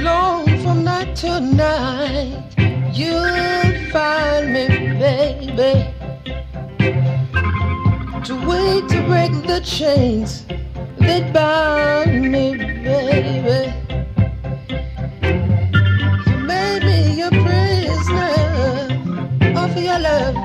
long from night to night. You'll find me, baby, to wait to break the chains that bound me, baby. You made me a prisoner of your love.